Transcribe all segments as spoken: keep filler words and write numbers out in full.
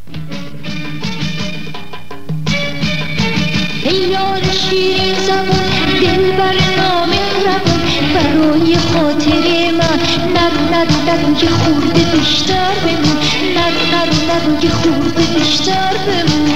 ای یار شیرین زبان دلبر نامهربان، برای خاطر من نرو نرو نرو یه خورده بیشتر بمون، نرو نرو نرو یه خورده بیشتر بمون.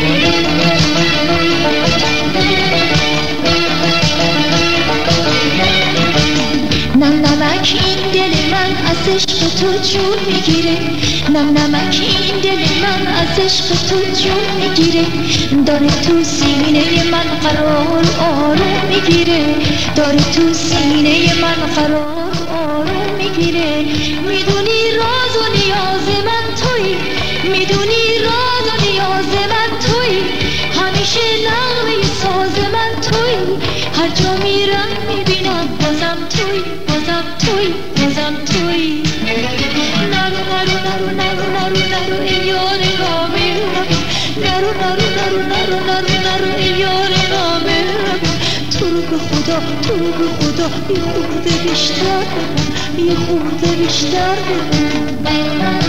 نم نمک این دل من از عشق تو جون میگیره، نم نمک این دل من از عشق تو جون میگیره، داره تو سینه من قرار آروم میگیره، داره تو سینه من قرار آروم میگیره. میدونی راز و نیاز من تویی، میدونی راز و نیاز من تویی، همیشه نغمه ساز من تویی، هر جا میرم میبینم بازم تویی، بازم تویی، بازم تویی. نرو نرو نرو نرو نرو نرو ای یار نامهربان، نرو نرو نرو نرو نرو نرو ای یار نامهربان. تو رو به خدا تو رو به خدا یه خورده بیشتر بمون، یه خورده بیشتر بمون.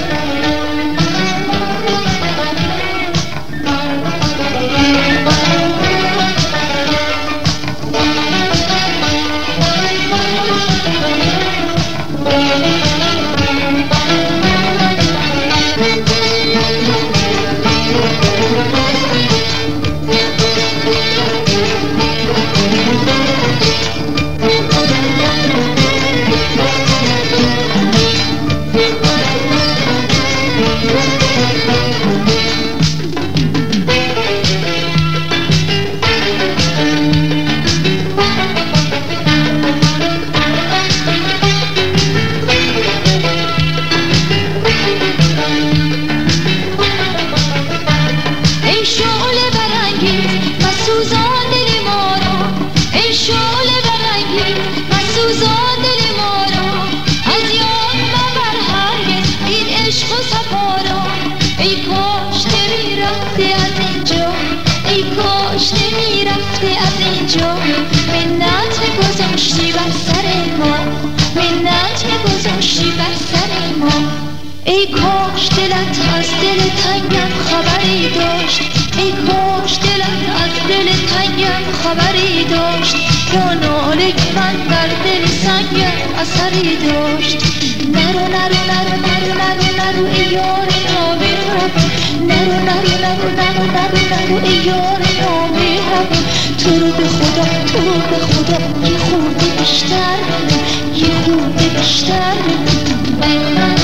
منت گذاشتی بر سر ما، منت گذاشتی بر سر ما. ای کاش دلت از دل تنگم خبری داشت، ای کاش دلت از دل تنگم خبری داشت، یا ناله من بر دل سنگم اثری داشت. نرو نرو نرو نرو نرو نرو ای یار نامهربان، نرو نرو نرو نرو نرو نرو ای یار نامهربان. تو رو به خدا تو رو به خدا یه خورده بیشتر بمون، یه خورده بیشتر بمون.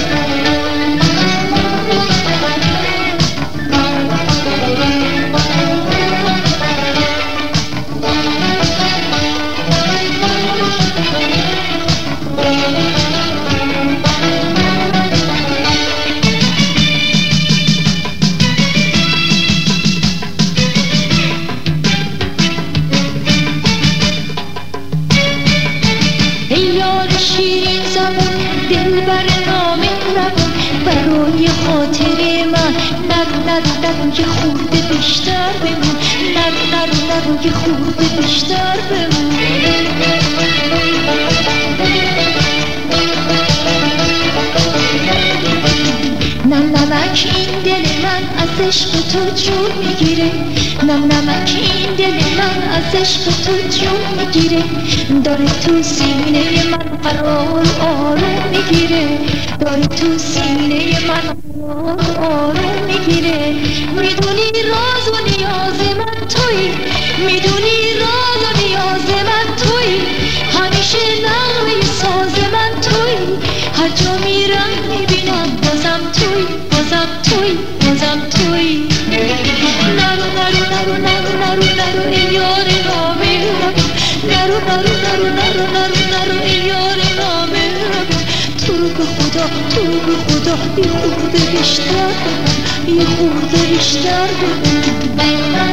دلبر نامهربان، برای خاطر من نرو نرو نرو یه خورده بیشتر بمون، نرو نرو نرو یه خورده بیشتر بمون. نم نمک این دل من از عشق تو جون میگیره، نم نمک این دل من از عشق تو جون میگیره، داره تو سینه من قرار آروم میگیره، داره تو سینه من قرار آروم میگیره. میدونی راز و نیاز من تویی، میدونی راز و نیاز من تویی، همیشه نغمه ساز من تویی، هر جا میرم میبینم بازم تویی، بازم تویی، بازم تویی. نرو نرو نرو نرو نرو نرو ای یار نامهربان، نرو نرو نرو نرو نرو نرو ای یار نامهربان. تو رو به خدا تو رو به خدا یه خورده بیشتر بمون، یه خورده بیشتر بمون.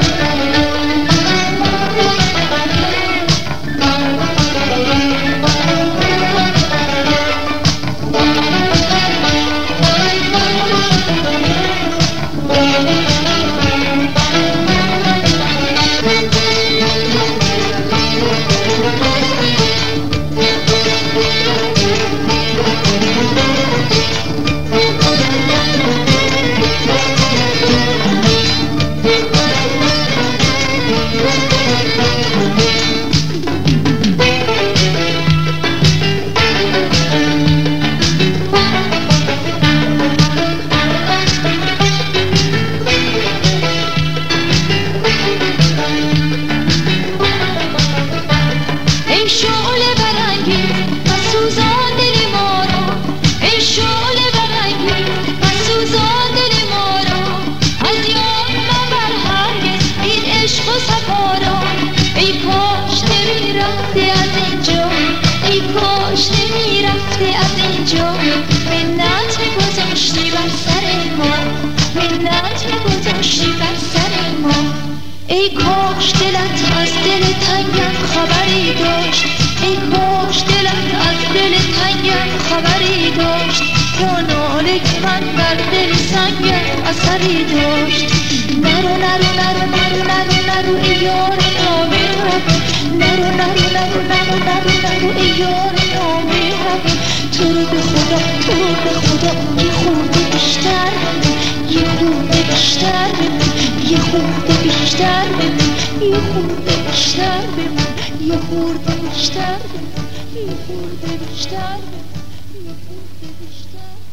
گذاشتی بر سر ما. ای کاش دلت از دل تنگم خبری داشت، ای کاش دلت از دل تنگم خبری داشت، یا ناله که من بر دل سنگم اثری داشت. نرو نرو نرو نرو نرو نرو ای یار نامهربون، نرو نرو نرو نرو نرو نرو ای یار نامهربون. تو رو به خدا تو رو به خدا یه خورده بیشتر بمون، یه خورده بیشتر بمون، یه خورده بیشتر بمون، یه خورده بیشتر بمون، یه خورده بیشتر بمون، یه خورده بیشتر بمون، یه خورده بیشتر.